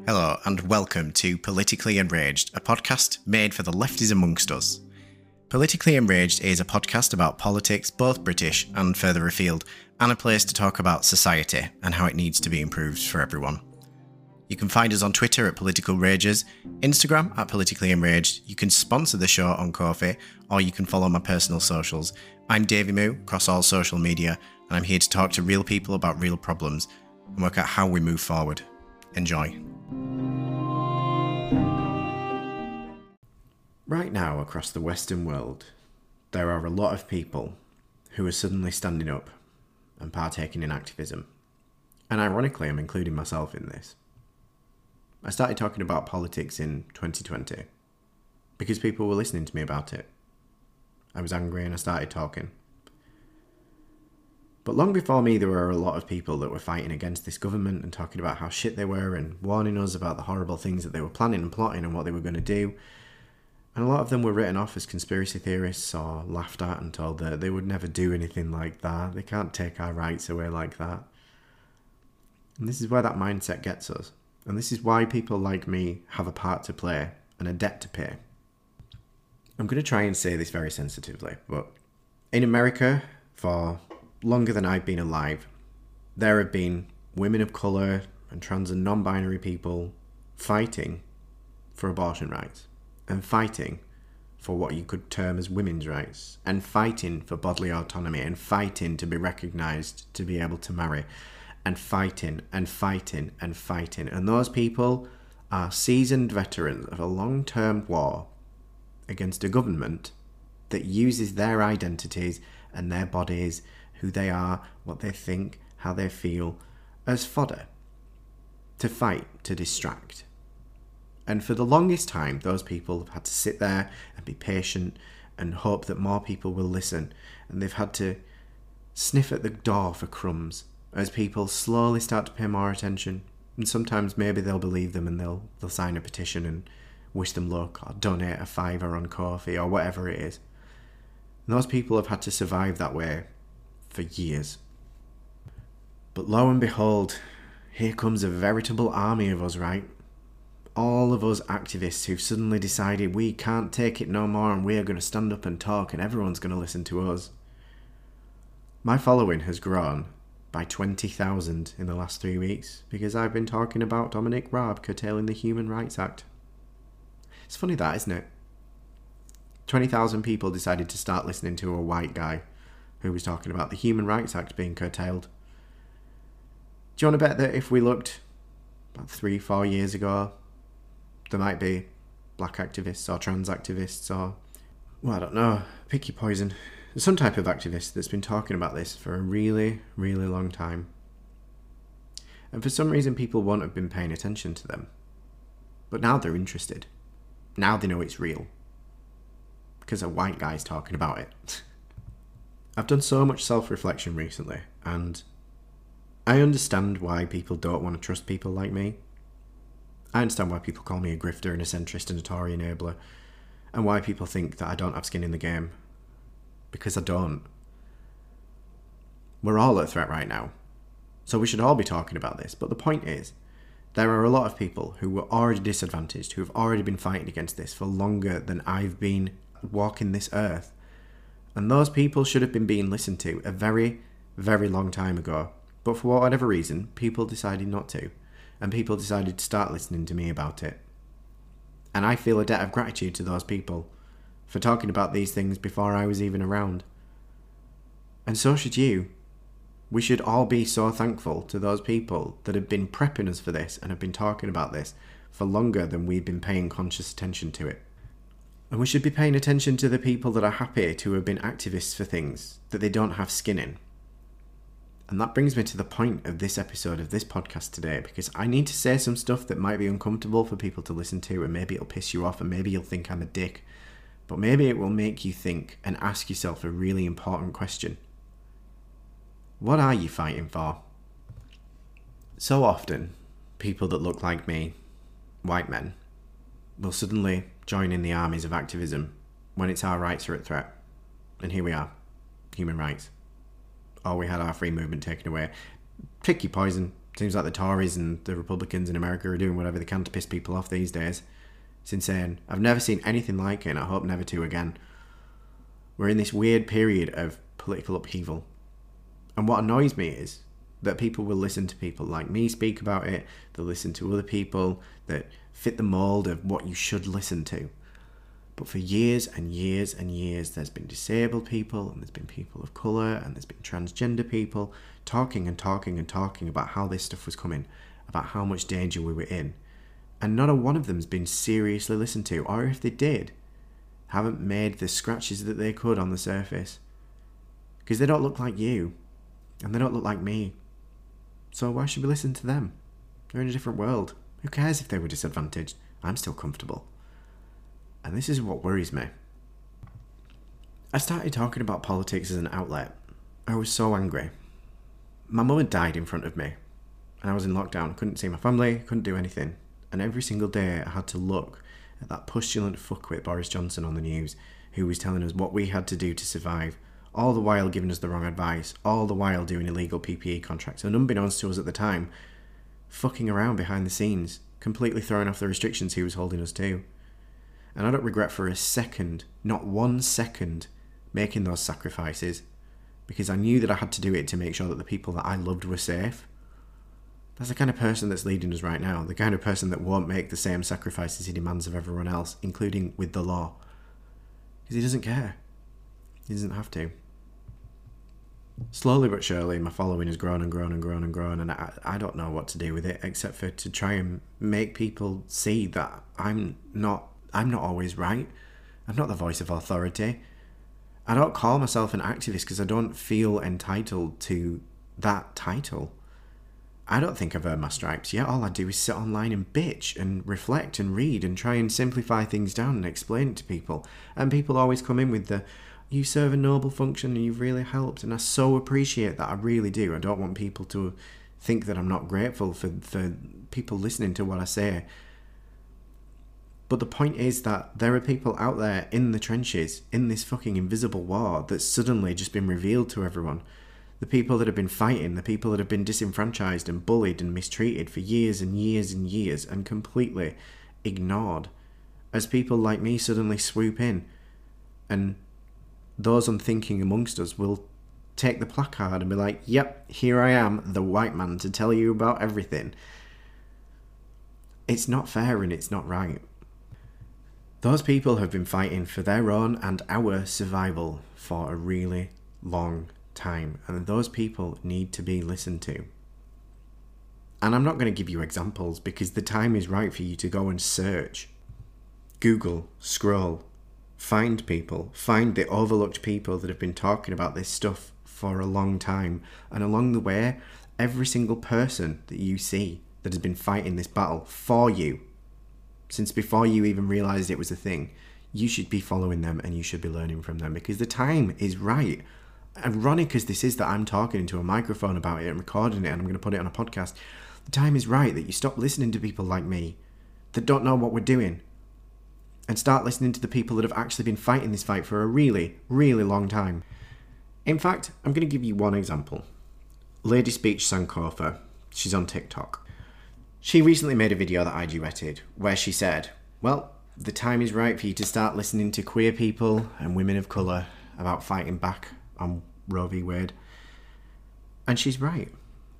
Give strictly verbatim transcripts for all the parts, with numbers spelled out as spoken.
Hello and welcome to Politically Enraged, a podcast made for the lefties amongst us. Politically Enraged is a podcast about politics, both British and further afield, and a place to talk about society and how it needs to be improved for everyone. You can find us on Twitter at Political Rages, Instagram at Politically Enraged, you can sponsor the show on Ko-fi, or you can follow my personal socials. I'm Davey Moo across all social media, and I'm here to talk to real people about real problems and work out how we move forward. Enjoy. Right now, across the Western world, there are a lot of people who are suddenly standing up and partaking in activism. And ironically, I'm including myself in this. I started talking about politics in twenty twenty because people were listening to me about it. I was angry and I started talking. But long before me, there were a lot of people that were fighting against this government and talking about how shit they were and warning us about the horrible things that they were planning and plotting and what they were going to do. And a lot of them were written off as conspiracy theorists or laughed at and told that they would never do anything like that. They can't take our rights away like that. And this is where that mindset gets us. And this is why people like me have a part to play and a debt to pay. I'm going to try and say this very sensitively, but in America, for longer than I've been alive, there have been women of colour and trans and non-binary people fighting for abortion rights, and fighting for what you could term as women's rights, and fighting for bodily autonomy, and fighting to be recognised to be able to marry, and fighting and fighting and fighting. And those people are seasoned veterans of a long-term war against a government that uses their identities and their bodies, who they are, what they think, how they feel, as fodder to fight, to distract. And for the longest time, those people have had to sit there and be patient and hope that more people will listen. And they've had to sniff at the door for crumbs as people slowly start to pay more attention. And sometimes maybe they'll believe them and they'll they'll sign a petition and wish them luck or donate a fiver on Ko-fi or whatever it is. And those people have had to survive that way for years. But lo and behold, here comes a veritable army of us, right? All of us activists who've suddenly decided we can't take it no more and we're going to stand up and talk and everyone's going to listen to us. My following has grown by twenty thousand in the last three weeks because I've been talking about Dominic Raab curtailing the Human Rights Act. It's funny that, isn't it? twenty thousand people decided to start listening to a white guy who was talking about the Human Rights Act being curtailed. Do you want to bet that if we looked about three, four years ago, there might be black activists or trans activists or, well, I don't know, pick your poison. There's some type of activist that's been talking about this for a really, really long time. And for some reason, people won't have been paying attention to them. But now they're interested. Now they know it's real. Because a white guy's talking about it. I've done so much self-reflection recently, and I understand why people don't want to trust people like me. I understand why people call me a grifter and a centrist and a Tory enabler, and why people think that I don't have skin in the game. Because I don't. We're all at threat right now, so we should all be talking about this. But the point is, there are a lot of people who were already disadvantaged, who have already been fighting against this for longer than I've been walking this earth. And those people should have been being listened to a very, very long time ago. But for whatever reason, people decided not to. And people decided to start listening to me about it. And I feel a debt of gratitude to those people for talking about these things before I was even around. And so should you. We should all be so thankful to those people that have been prepping us for this and have been talking about this for longer than we've been paying conscious attention to it. And we should be paying attention to the people that are happy to have been activists for things that they don't have skin in. And that brings me to the point of this episode of this podcast today, because I need to say some stuff that might be uncomfortable for people to listen to, and maybe it'll piss you off and maybe you'll think I'm a dick. But maybe it will make you think and ask yourself a really important question. What are you fighting for? So often, people that look like me, white men, will suddenly join in the armies of activism when it's our rights are at threat. And here we are, human rights. Or we had our free movement taken away. Pick your poison. Seems like the Tories and the Republicans in America are doing whatever they can to piss people off these days. It's insane. I've never seen anything like it, and I hope never to again. We're in this weird period of political upheaval. And what annoys me is that people will listen to people like me speak about it. They'll listen to other people that fit the mould of what you should listen to. But for years and years and years, there's been disabled people, and there's been people of colour, and there's been transgender people talking and talking and talking about how this stuff was coming, about how much danger we were in. And not a one of them's been seriously listened to, or if they did, haven't made the scratches that they could on the surface. Because they don't look like you, and they don't look like me. So why should we listen to them? They're in a different world. Who cares if they were disadvantaged? I'm still comfortable. And this is what worries me. I started talking about politics as an outlet. I was so angry. My mum had died in front of me, and I was in lockdown. Couldn't see my family, couldn't do anything. And every single day I had to look at that pustulant fuckwit Boris Johnson on the news, who was telling us what we had to do to survive, all the while giving us the wrong advice, all the while doing illegal P P E contracts, and unbeknownst to us at the time, fucking around behind the scenes, completely throwing off the restrictions he was holding us to. And I don't regret for a second, not one second, making those sacrifices, because I knew that I had to do it to make sure that the people that I loved were safe. That's the kind of person that's leading us right now, the kind of person that won't make the same sacrifices he demands of everyone else, including with the law. Because he doesn't care. He doesn't have to. Slowly but surely, my following has grown and grown and grown and grown, and I, I don't know what to do with it, except for to try and make people see that I'm not I'm not always right. I'm not the voice of authority. I don't call myself an activist because I don't feel entitled to that title. I don't think I've earned my stripes yet. All I do is sit online and bitch and reflect and read and try and simplify things down and explain it to people. And people always come in with the, you serve a noble function and you've really helped. And I so appreciate that. I really do. I don't want people to think that I'm not grateful for, for people listening to what I say. But the point is that there are people out there in the trenches, in this fucking invisible war that's suddenly just been revealed to everyone. The people that have been fighting, the people that have been disenfranchised and bullied and mistreated for years and years and years and completely ignored. As people like me suddenly swoop in, and those unthinking amongst us will take the placard and be like, yep, here I am, the white man, to tell you about everything. It's not fair and it's not right. Those people have been fighting for their own and our survival for a really long time, and those people need to be listened to. And I'm not going to give you examples because the time is right for you to go and search, Google, scroll, find people, find the overlooked people that have been talking about this stuff for a long time, and along the way, every single person that you see that has been fighting this battle for you, since before you even realised it was a thing, you should be following them and you should be learning from them because the time is right. Ironic as this is that I'm talking into a microphone about it and recording it and I'm going to put it on a podcast, the time is right that you stop listening to people like me that don't know what we're doing and start listening to the people that have actually been fighting this fight for a really, really long time. In fact, I'm going to give you one example. Lady Speech Sankofa, she's on TikTok. She recently made a video that I duetted where she said, well, the time is right for you to start listening to queer people and women of colour about fighting back on Roe v. Wade. And she's right.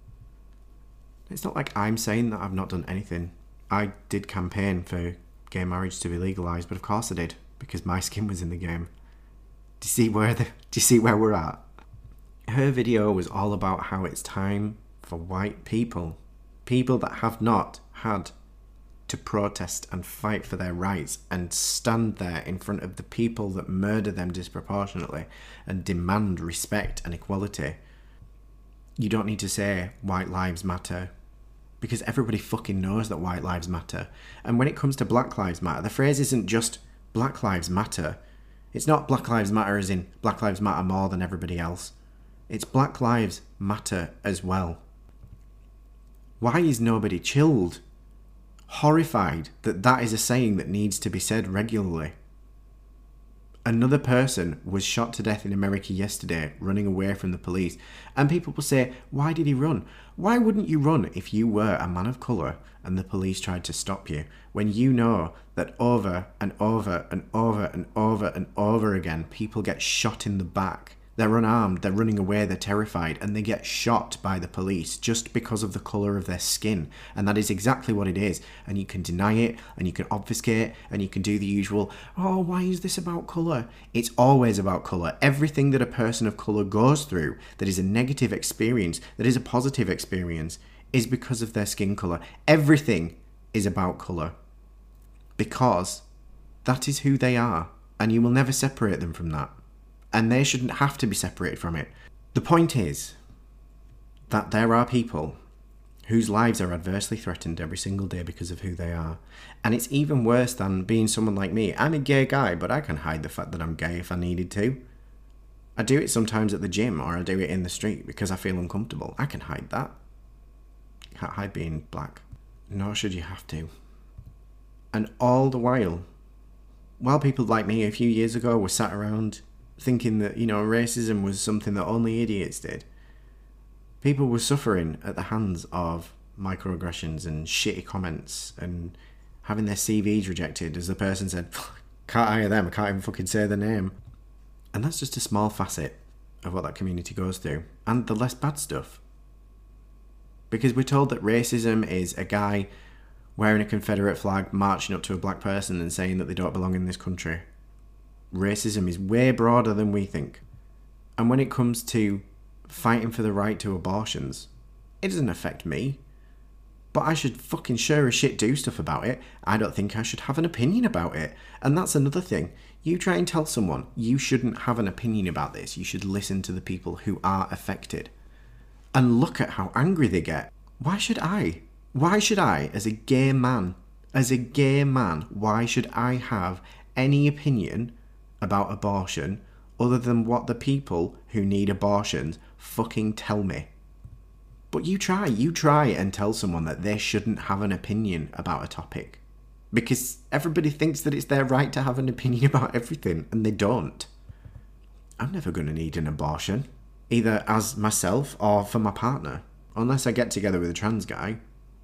It's not like I'm saying that I've not done anything. I did campaign for gay marriage to be legalised, but of course I did, because my skin was in the game. Do you see where the, do you see where we're at? Her video was all about how it's time for white people, people that have not had to protest and fight for their rights and stand there in front of the people that murder them disproportionately and demand respect and equality. You don't need to say white lives matter, because everybody fucking knows that white lives matter. And when it comes to Black Lives Matter, the phrase isn't just Black Lives Matter. It's not Black Lives Matter as in Black Lives Matter more than everybody else. It's Black Lives Matter as well. Why is nobody chilled? Horrified that that is a saying that needs to be said regularly. Another person was shot to death in America yesterday, running away from the police. And people will say, why did he run? Why wouldn't you run if you were a man of colour and the police tried to stop you? When you know that over and over and over and over and over again, people get shot in the back. They're unarmed, they're running away, they're terrified, and they get shot by the police just because of the colour of their skin. And that is exactly what it is. And you can deny it, and you can obfuscate, and you can do the usual, oh, why is this about colour? It's always about colour. Everything that a person of colour goes through that is a negative experience, that is a positive experience, is because of their skin colour. Everything is about colour. Because that is who they are, and you will never separate them from that. And they shouldn't have to be separated from it. The point is that there are people whose lives are adversely threatened every single day because of who they are. And it's even worse than being someone like me. I'm a gay guy, but I can hide the fact that I'm gay if I needed to. I do it sometimes at the gym, or I do it in the street because I feel uncomfortable. I can hide that. You can't hide being black. Nor should you have to. And all the while, while people like me a few years ago were sat around thinking that, you know, racism was something that only idiots did, people were suffering at the hands of microaggressions and shitty comments and having their C Vs rejected as the person said, can't hire them, I can't even fucking say their name. And that's just a small facet of what that community goes through, and the less bad stuff. Because we're told that racism is a guy wearing a Confederate flag marching up to a black person and saying that they don't belong in this country. Racism is way broader than we think. And when it comes to fighting for the right to abortions, it doesn't affect me. But I should fucking sure as shit do stuff about it. I don't think I should have an opinion about it. And that's another thing. You try and tell someone you shouldn't have an opinion about this. You should listen to the people who are affected. And look at how angry they get. Why should I? Why should I, as a gay man, as a gay man, why should I have any opinion about abortion other than what the people who need abortions fucking tell me? But you try, you try and tell someone that they shouldn't have an opinion about a topic. Because everybody thinks that it's their right to have an opinion about everything, and they don't. I'm never going to need an abortion, either as myself or for my partner, unless I get together with a trans guy.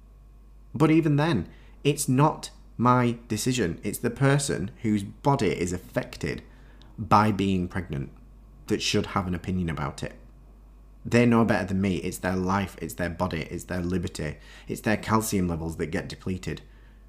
But even then, it's not my decision. It's the person whose body is affected by being pregnant that should have an opinion about it. They know better than me. It's their life, it's their body, it's their liberty, it's their calcium levels that get depleted.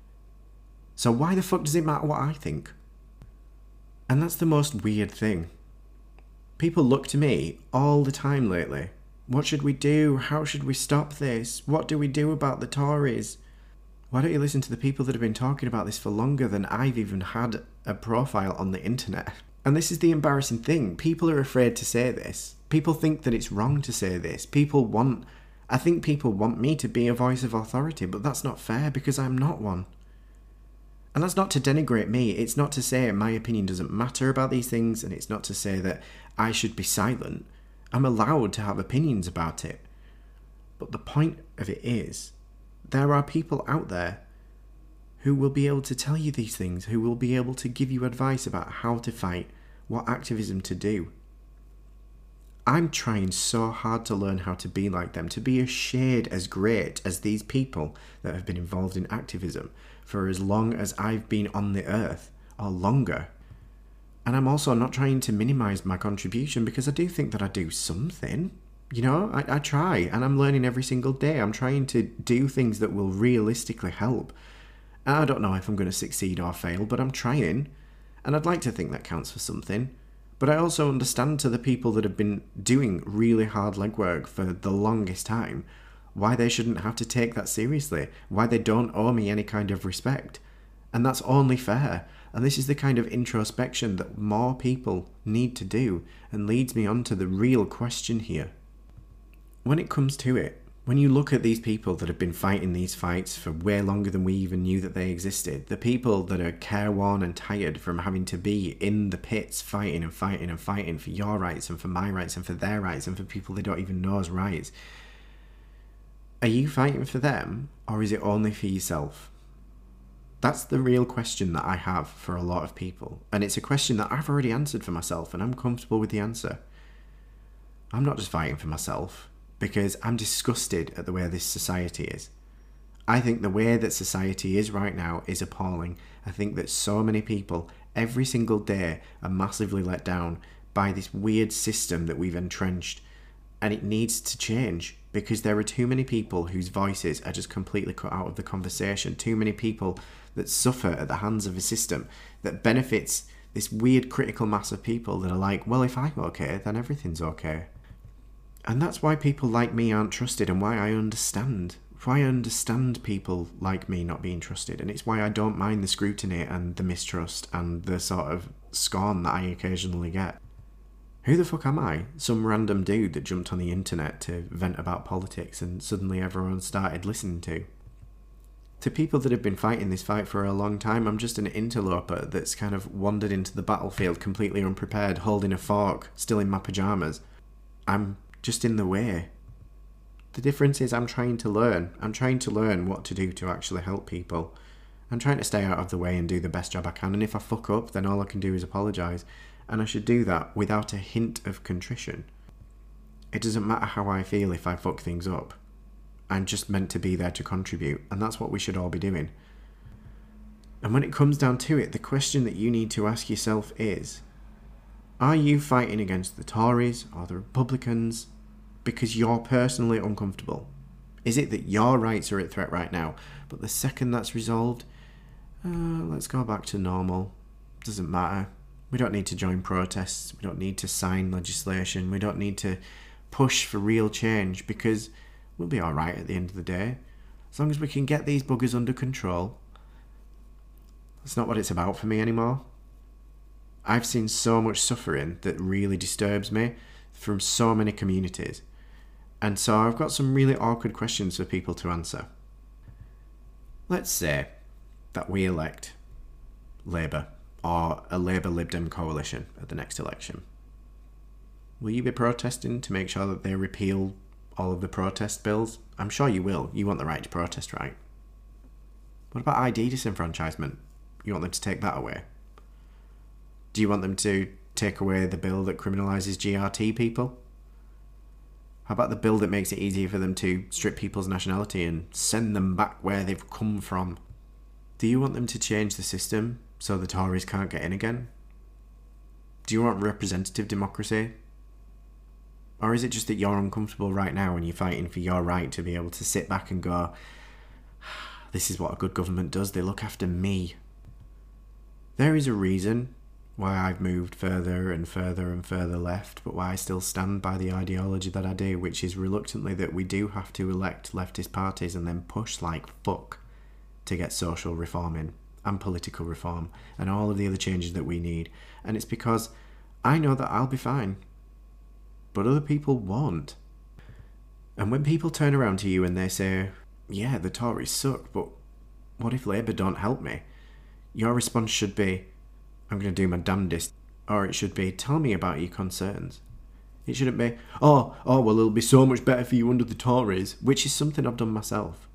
So why the fuck does it matter what I think? And that's the most weird thing. People look to me all the time lately. What should we do? How should we stop this? What do we do about the Tories? Why don't you listen to the people that have been talking about this for longer than I've even had a profile on the internet? And this is the embarrassing thing. People are afraid to say this. People think that it's wrong to say this. People want... I think people want me to be a voice of authority, but that's not fair because I'm not one. And that's not to denigrate me. It's not to say my opinion doesn't matter about these things, and it's not to say that I should be silent. I'm allowed to have opinions about it. But the point of it is, there are people out there who will be able to tell you these things, who will be able to give you advice about how to fight, what activism to do. I'm trying so hard to learn how to be like them, to be a shade as great as these people that have been involved in activism for as long as I've been on the earth, or longer. And I'm also not trying to minimise my contribution because I do think that I do something. You know, I, I try, and I'm learning every single day. I'm trying to do things that will realistically help. And I don't know if I'm going to succeed or fail, but I'm trying. And I'd like to think that counts for something. But I also understand to the people that have been doing really hard legwork for the longest time, why they shouldn't have to take that seriously, why they don't owe me any kind of respect. And that's only fair. And this is the kind of introspection that more people need to do, and leads me on to the real question here. When it comes to it, when you look at these people that have been fighting these fights for way longer than we even knew that they existed, the people that are careworn and tired from having to be in the pits fighting and fighting and fighting for your rights and for my rights and for their rights and for people they don't even know as rights, are you fighting for them, or is it only for yourself? That's the real question that I have for a lot of people. And it's a question that I've already answered for myself, and I'm comfortable with the answer. I'm not just fighting for myself, because I'm disgusted at the way this society is. I think the way that society is right now is appalling. I think that so many people, every single day, are massively let down by this weird system that we've entrenched. And it needs to change, because there are too many people whose voices are just completely cut out of the conversation. Too many people that suffer at the hands of a system that benefits this weird critical mass of people that are like, well, if I'm okay, then everything's okay. And that's why people like me aren't trusted, and why I understand. Why I understand people like me not being trusted. And it's why I don't mind the scrutiny and the mistrust and the sort of scorn that I occasionally get. Who the fuck am I? Some random dude that jumped on the internet to vent about politics and suddenly everyone started listening to. To people that have been fighting this fight for a long time, I'm just an interloper that's kind of wandered into the battlefield completely unprepared, holding a fork, still in my pyjamas. I'm just in the way. The difference is I'm trying to learn. I'm trying to learn what to do to actually help people. I'm trying to stay out of the way and do the best job I can, and if I fuck up, then all I can do is apologise. And I should do that without a hint of contrition. It doesn't matter how I feel if I fuck things up. I'm just meant to be there to contribute, and that's what we should all be doing. And when it comes down to it, the question that you need to ask yourself is, are you fighting against the Tories or the Republicans because you're personally uncomfortable? Is it that your rights are at threat right now, but the second that's resolved, uh, let's go back to normal. Doesn't matter. We don't need to join protests. We don't need to sign legislation. We don't need to push for real change, because we'll be alright at the end of the day. As long as we can get these buggers under control. That's not what it's about for me anymore. I've seen so much suffering that really disturbs me from so many communities. And so I've got some really awkward questions for people to answer. Let's say that we elect Labour or a Labour Lib Dem coalition at the next election. Will you be protesting to make sure that they repeal all of the protest bills? I'm sure you will. You want the right to protest, right? What about I D disenfranchisement? You want them to take that away? Do you want them to take away the bill that criminalises G R T people? How about the bill that makes it easier for them to strip people's nationality and send them back where they've come from? Do you want them to change the system so the Tories can't get in again? Do you want representative democracy? Or is it just that you're uncomfortable right now and you're fighting for your right to be able to sit back and go, this is what a good government does, they look after me? There is a reason why I've moved further and further and further left, but why I still stand by the ideology that I do, which is reluctantly that we do have to elect leftist parties and then push like fuck to get social reform in, and political reform, and all of the other changes that we need. And it's because I know that I'll be fine, but other people won't. And when people turn around to you and they say, yeah, the Tories suck, but what if Labour don't help me? Your response should be, I'm going to do my damnedest. Or it should be, tell me about your concerns. It shouldn't be, oh, oh, well, it'll be so much better for you under the Tories, which is something I've done myself.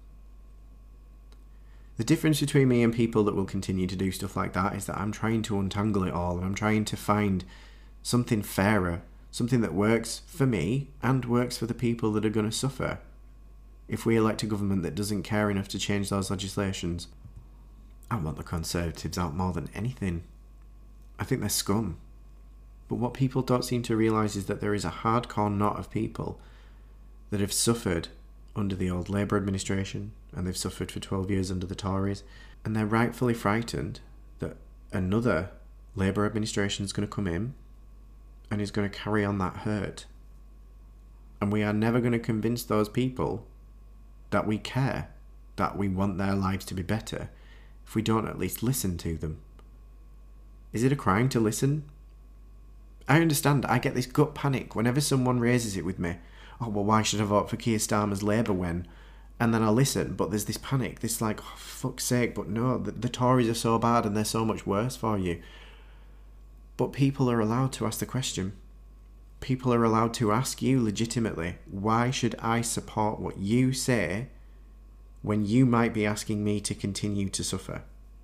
The difference between me and people that will continue to do stuff like that is that I'm trying to untangle it all, and I'm trying to find something fairer, something that works for me and works for the people that are going to suffer if we elect a government that doesn't care enough to change those legislations. I want the Conservatives out more than anything. I think they're scum. But what people don't seem to realise is that there is a hardcore knot of people that have suffered under the old Labour administration, and they've suffered for twelve years under the Tories, and they're rightfully frightened that another Labour administration is going to come in and is going to carry on that hurt. And we are never going to convince those people that we care, that we want their lives to be better, if we don't at least listen to them. Is it a crime to listen? I understand, I get this gut panic whenever someone raises it with me. Oh, well, why should I vote for Keir Starmer's Labour when? And then I listen, but there's this panic, this like, oh, fuck's sake, but no, the, the Tories are so bad and they're so much worse for you. But people are allowed to ask the question. People are allowed to ask you legitimately, why should I support what you say when you might be asking me to continue to suffer?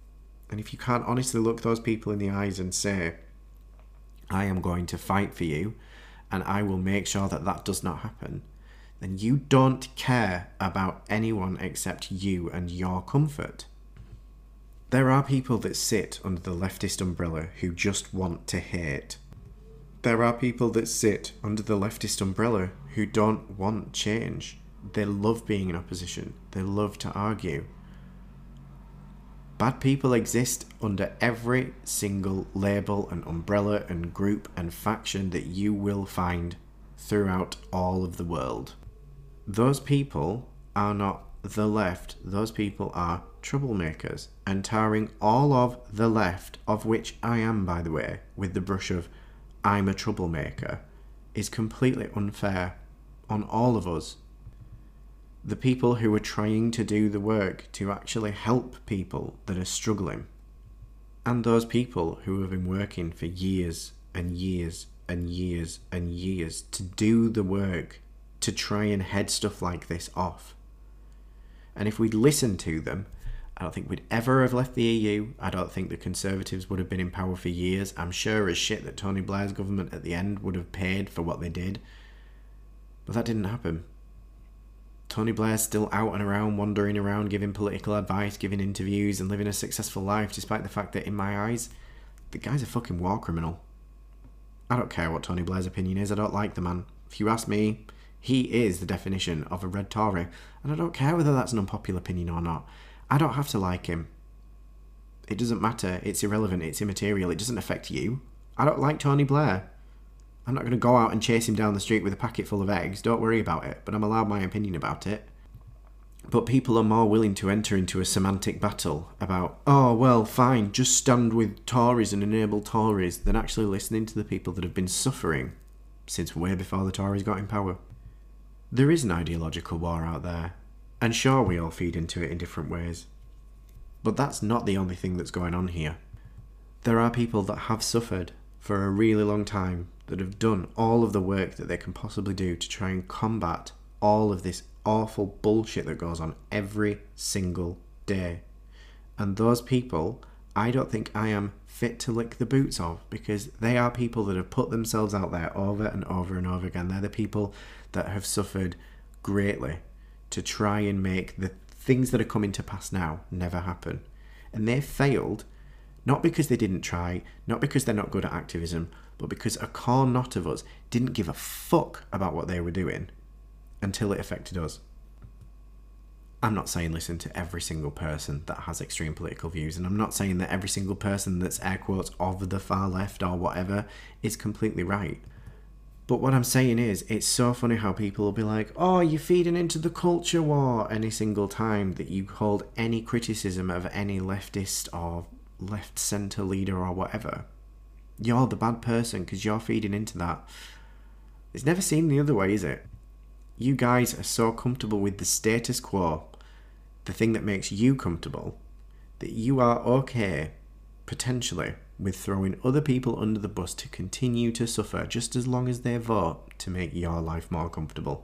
And if you can't honestly look those people in the eyes and say, I am going to fight for you and I will make sure that that does not happen, then you don't care about anyone except you and your comfort. There are people that sit under the leftist umbrella who just want to hate. There are people that sit under the leftist umbrella who don't want change. They love being in opposition. They love to argue. Bad people exist under every single label and umbrella and group and faction that you will find throughout all of the world. Those people are not the left. Those people are troublemakers, and tarring all of the left, of which I am, by the way, with the brush of I'm a troublemaker, is completely unfair on all of us. The people who are trying to do the work to actually help people that are struggling, and those people who have been working for years and years and years and years to do the work to try and head stuff like this off. And if we'd listened to them, I don't think we'd ever have left the E U. I don't think the Conservatives would have been in power for years. I'm sure as shit that Tony Blair's government at the end would have paid for what they did. But that didn't happen. Tony Blair's still out and around, wandering around, giving political advice, giving interviews, and living a successful life, despite the fact that, in my eyes, the guy's a fucking war criminal. I don't care what Tony Blair's opinion is. I don't like the man. If you ask me, he is the definition of a red Tory. And I don't care whether that's an unpopular opinion or not. I don't have to like him. It doesn't matter. It's irrelevant. It's immaterial. It doesn't affect you. I don't like Tony Blair. I'm not going to go out and chase him down the street with a packet full of eggs. Don't worry about it. But I'm allowed my opinion about it. But people are more willing to enter into a semantic battle about, oh, well, fine, just stand with Tories and enable Tories, than actually listening to the people that have been suffering since way before the Tories got in power. There is an ideological war out there. And sure, we all feed into it in different ways. But that's not the only thing that's going on here. There are people that have suffered for a really long time, that have done all of the work that they can possibly do to try and combat all of this awful bullshit that goes on every single day. And those people, I don't think I am fit to lick the boots of, because they are people that have put themselves out there over and over and over again. They're the people that have suffered greatly to try and make the things that are coming to pass now never happen. And they failed, not because they didn't try, not because they're not good at activism, but because a core knot of us didn't give a fuck about what they were doing until it affected us. I'm not saying listen to every single person that has extreme political views, and I'm not saying that every single person that's air quotes of the far left or whatever is completely right. But what I'm saying is, it's so funny how people will be like, oh, you're feeding into the culture war any single time that you hold any criticism of any leftist or left-centre leader or whatever. You're the bad person because you're feeding into that. It's never seen the other way, is it? You guys are so comfortable with the status quo, the thing that makes you comfortable, that you are okay, potentially, with throwing other people under the bus to continue to suffer just as long as they vote to make your life more comfortable.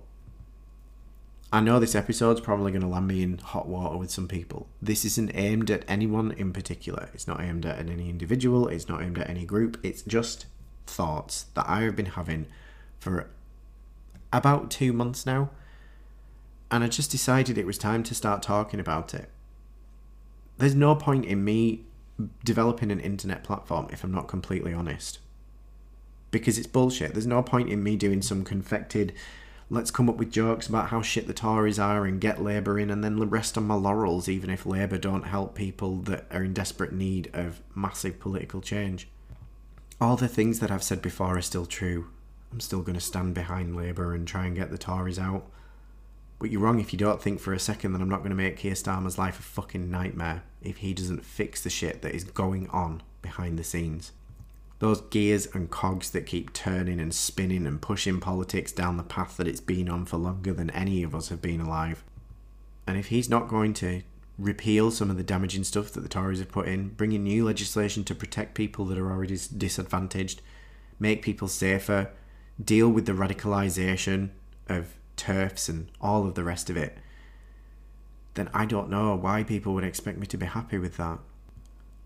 I know this episode's probably going to land me in hot water with some people. This isn't aimed at anyone in particular. It's not aimed at any individual. It's not aimed at any group. It's just thoughts that I have been having for about two months now. And I just decided it was time to start talking about it. There's no point in me developing an internet platform if I'm not completely honest. Because it's bullshit. There's no point in me doing some confected, let's come up with jokes about how shit the Tories are and get Labour in and then rest on my laurels even if Labour don't help people that are in desperate need of massive political change. All the things that I've said before are still true. I'm still going to stand behind Labour and try and get the Tories out. But you're wrong if you don't think for a second that I'm not going to make Keir Starmer's life a fucking nightmare if he doesn't fix the shit that is going on behind the scenes. Those gears and cogs that keep turning and spinning and pushing politics down the path that it's been on for longer than any of us have been alive. And if he's not going to repeal some of the damaging stuff that the Tories have put in, bring in new legislation to protect people that are already disadvantaged, make people safer, deal with the radicalisation of TERFs and all of the rest of it, then I don't know why people would expect me to be happy with that.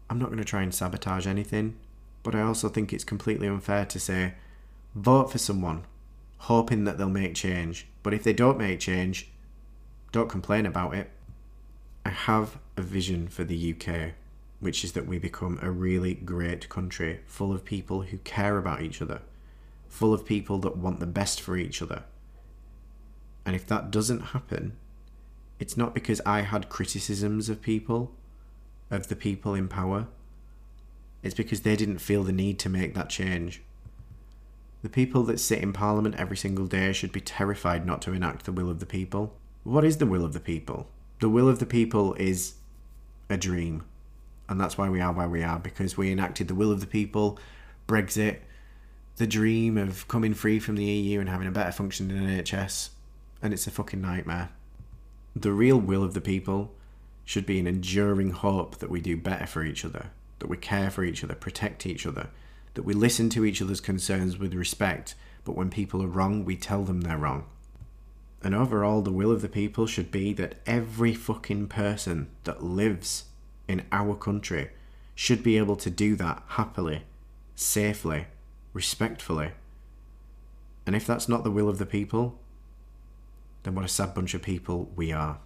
I'm not going to try and sabotage anything, but I also think it's completely unfair to say, vote for someone, hoping that they'll make change. But if they don't make change, don't complain about it. I have a vision for the U K, which is that we become a really great country full of people who care about each other, full of people that want the best for each other. And if that doesn't happen, it's not because I had criticisms of people, of the people in power. It's because they didn't feel the need to make that change. The people that sit in Parliament every single day should be terrified not to enact the will of the people. What is the will of the people? The will of the people is a dream. And that's why we are where we are, because we enacted the will of the people, Brexit, the dream of coming free from the E U and having a better functioning N H S. And it's a fucking nightmare. The real will of the people should be an enduring hope that we do better for each other, that we care for each other, protect each other, that we listen to each other's concerns with respect, but when people are wrong, we tell them they're wrong. And overall, the will of the people should be that every fucking person that lives in our country should be able to do that happily, safely, respectfully. And if that's not the will of the people, then what a sad bunch of people we are.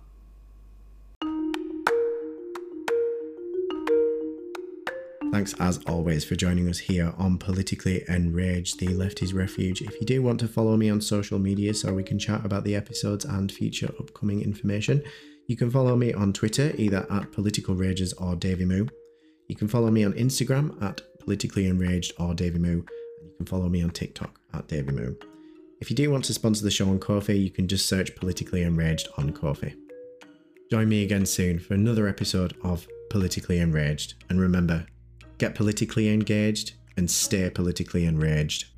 Thanks as always for joining us here on Politically Enraged, the Lefties Refuge. If you do want to follow me on social media so we can chat about the episodes and future upcoming information, you can follow me on Twitter, either at Political Rages or Davy Moo. You can follow me on Instagram at Politically Enraged or Davy Moo, and you can follow me on TikTok at Davy Moo. If you do want to sponsor the show on Ko-fi, you can just search Politically Enraged on Ko-fi. Join me again soon for another episode of Politically Enraged, and remember, get politically engaged and stay politically enraged.